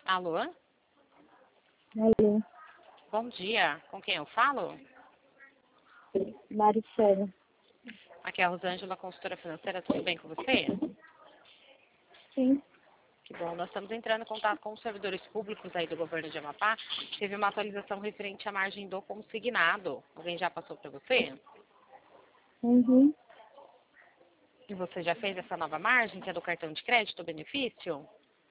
Alô? Alô, Bom dia. Com quem eu falo? Maricela. Aqui é a Rosângela, consultora financeira. Tudo bem com você? Sim, Que bom. Nós estamos entrando em contato com os servidores públicos aí do governo de Amapá. Teve uma atualização referente à margem do consignado. Alguém já passou para você? uhum. E você já fez essa nova margem, que é do cartão de crédito, benefício?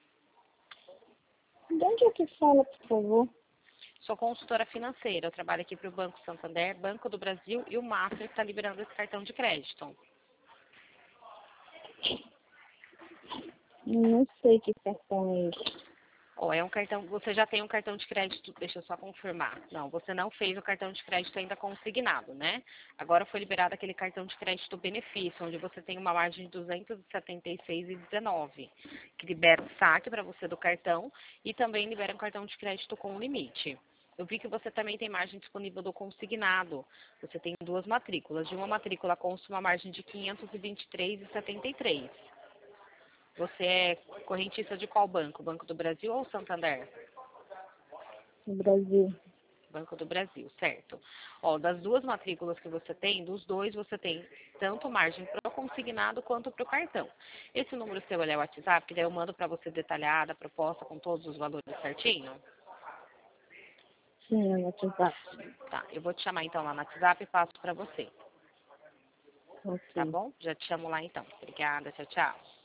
De onde é que fala, por favor? Sou consultora financeira. Eu trabalho aqui para o Banco Santander, Banco do Brasil e o Master está liberando esse cartão de crédito. Não sei que cartão é esse. Ó, é um cartão, você já tem um cartão de crédito, deixa eu só confirmar. Não, você não fez o cartão de crédito ainda consignado, né? Agora foi liberado aquele cartão de crédito benefício, onde você tem uma margem de 276,19, que libera o saque para você do cartão e também libera um cartão de crédito com limite. Eu vi que você também tem margem disponível do consignado. Você tem duas matrículas. De uma matrícula consta uma margem de 523,73. Você é correntista de qual banco? Banco do Brasil ou Santander? No Brasil. Banco do Brasil, certo. Ó, das duas matrículas que você tem, dos dois você tem tanto margem para o consignado quanto para o cartão. Esse número seu é o WhatsApp, que daí eu mando para você detalhada, a proposta com todos os valores certinho? Sim, é no WhatsApp. Tá, eu vou te chamar então lá no WhatsApp e passo para você. Tá Ok. bom? Já te chamo lá então. Obrigada, tchau, tchau.